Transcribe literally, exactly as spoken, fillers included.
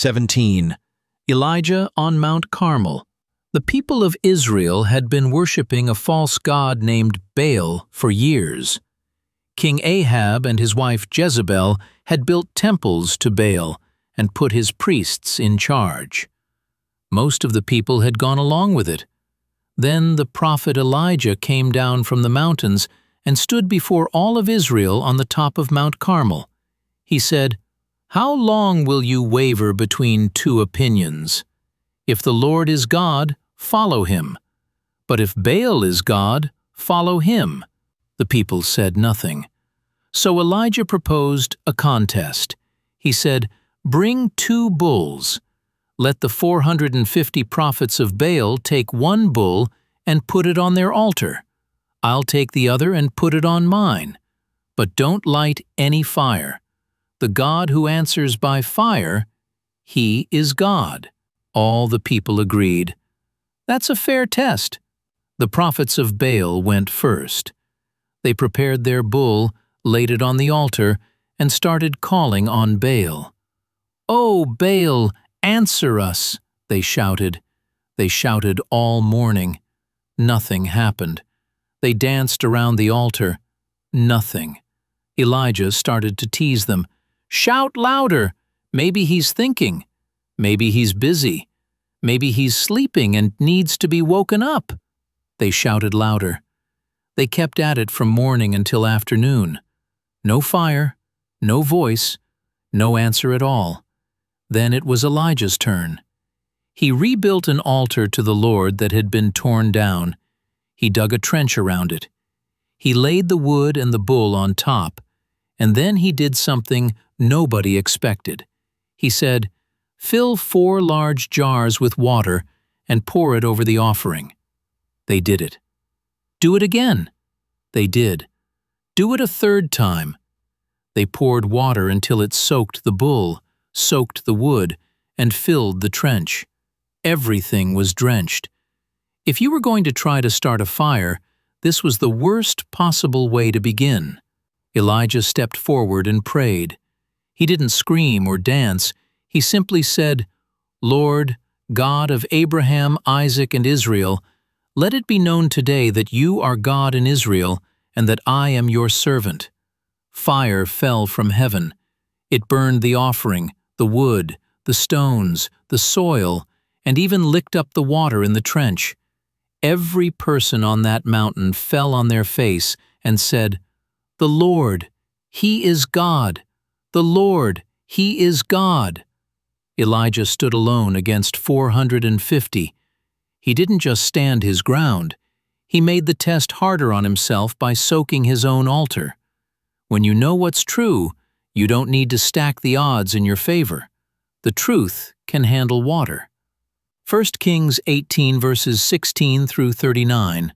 seventeen. Elijah on Mount Carmel. The people of Israel had been worshipping a false god named Baal for years. King Ahab and his wife Jezebel had built temples to Baal and put his priests in charge. Most of the people had gone along with it. Then the prophet Elijah came down from the mountains and stood before all of Israel on the top of Mount Carmel. He said, "How long will you waver between two opinions? If the Lord is God, follow him. But if Baal is God, follow him." The people said nothing. So Elijah proposed a contest. He said, "Bring two bulls. Let the four hundred fifty prophets of Baal take one bull and put it on their altar. I'll take the other and put it on mine. But don't light any fire. The God who answers by fire, he is God." All the people agreed. That's a fair test. The prophets of Baal went first. They prepared their bull, laid it on the altar, and started calling on Baal. "Oh, Baal, answer us," they shouted. They shouted all morning. Nothing happened. They danced around the altar. Nothing. Elijah started to tease them. "Shout louder! Maybe he's thinking. Maybe he's busy. Maybe he's sleeping and needs to be woken up." They shouted louder. They kept at it from morning until afternoon. No fire, no voice, no answer at all. Then it was Elijah's turn. He rebuilt an altar to the Lord that had been torn down. He dug a trench around it. He laid the wood and the bull on top, and then he did something nobody expected. He said, "Fill four large jars with water and pour it over the offering." They did it. "Do it again." They did. "Do it a third time." They poured water until it soaked the bull, soaked the wood, and filled the trench. Everything was drenched. If you were going to try to start a fire, this was the worst possible way to begin. Elijah stepped forward and prayed. He didn't scream or dance. He simply said, "Lord, God of Abraham, Isaac, and Israel, let it be known today that you are God in Israel and that I am your servant." Fire fell from heaven. It burned the offering, the wood, the stones, the soil, and even licked up the water in the trench. Every person on that mountain fell on their face and said, "The Lord, He is God. The Lord, He is God." Elijah stood alone against four hundred fifty. He didn't just stand his ground. He made the test harder on himself by soaking his own altar. When you know what's true, you don't need to stack the odds in your favor. The truth can handle water. First Kings eighteen verses sixteen through thirty-nine.